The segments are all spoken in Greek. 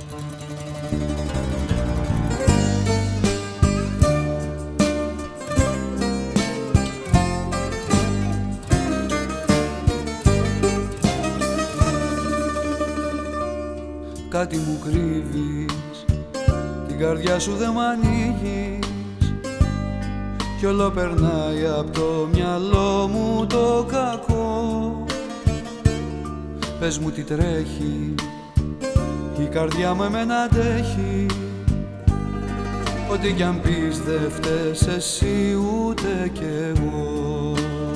Κάτι μου κρύβεις, την καρδιά σου δε μ' ανοίγεις κι όλο περνάει απ' το μυαλό μου το κακό. Πες μου τι τρέχει, η καρδιά μου εμένα αντέχει. Ό,τι κι αν πεις δε φταίς εσύ ούτε κι εγώ.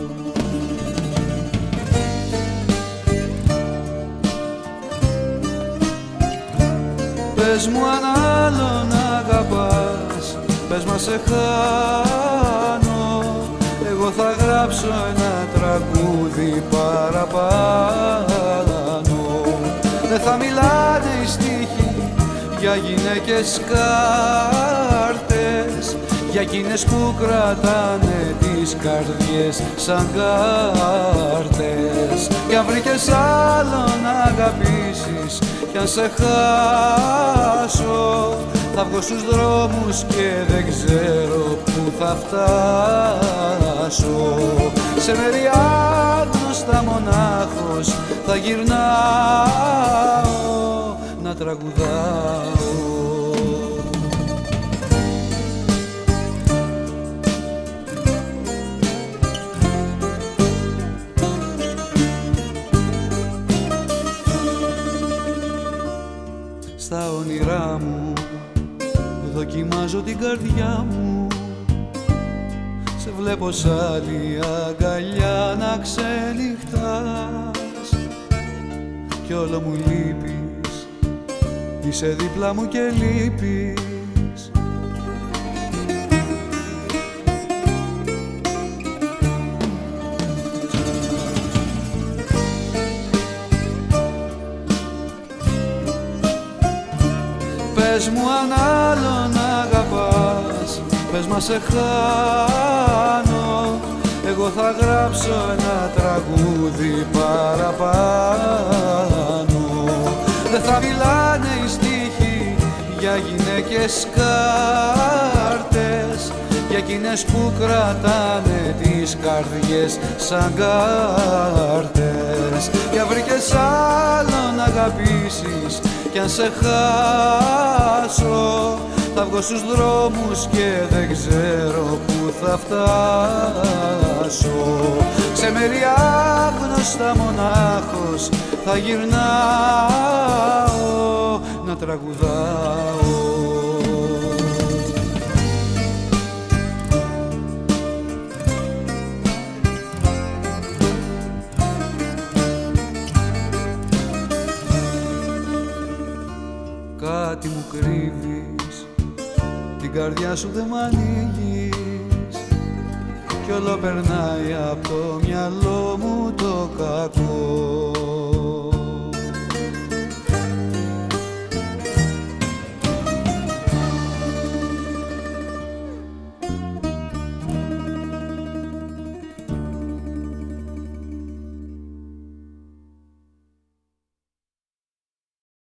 Πες μου αν άλλον αγαπάς, πες μα σε χάνω. Εγώ θα γράψω ένα τραγούδι παραπάνω. Δεν θα μιλάνε οι στίχοι για γυναίκες κάρτες, για εκείνες που κρατάνε τις καρδιές σαν κάρτες. Κι αν βρήκες άλλον να αγαπήσεις κι αν σε χάσω, θα βγω στους δρόμους και δεν ξέρω που θα φτάσω. Σε μέρη άγνωστα μονάχος θα γυρνάω να τραγουδάω. Στα όνειρά μου δοκιμάζω την καρδιά μου. Σε βλέπω σ' άλλη αγκαλιά να ξενυχτάς κι όλο μου λείπεις, είσαι δίπλα μου και λείπεις. Πες μου αν άλλον αγαπάς, πες μα σε χάνω. Εγώ θα γράψω ένα τραγούδι παραπάνω. Δεν θα μιλάνε οι στίχοι για γυναίκες κάρτες, για εκείνες που κρατάνε τις καρδιές σαν κάρτες. Κι αν βρήκες άλλον να αγαπήσεις κι αν σε χάσω, θα βγω στους δρόμους και δεν ξέρω που θα φτάσω. Σε μέρη άγνωστα μονάχος θα γυρνάω να τραγουδάω. Κάτι μου κρύβεις, την καρδιά σου δε μ' ανοίγεις κι όλο περνάει απ' το μυαλό μου το κακό.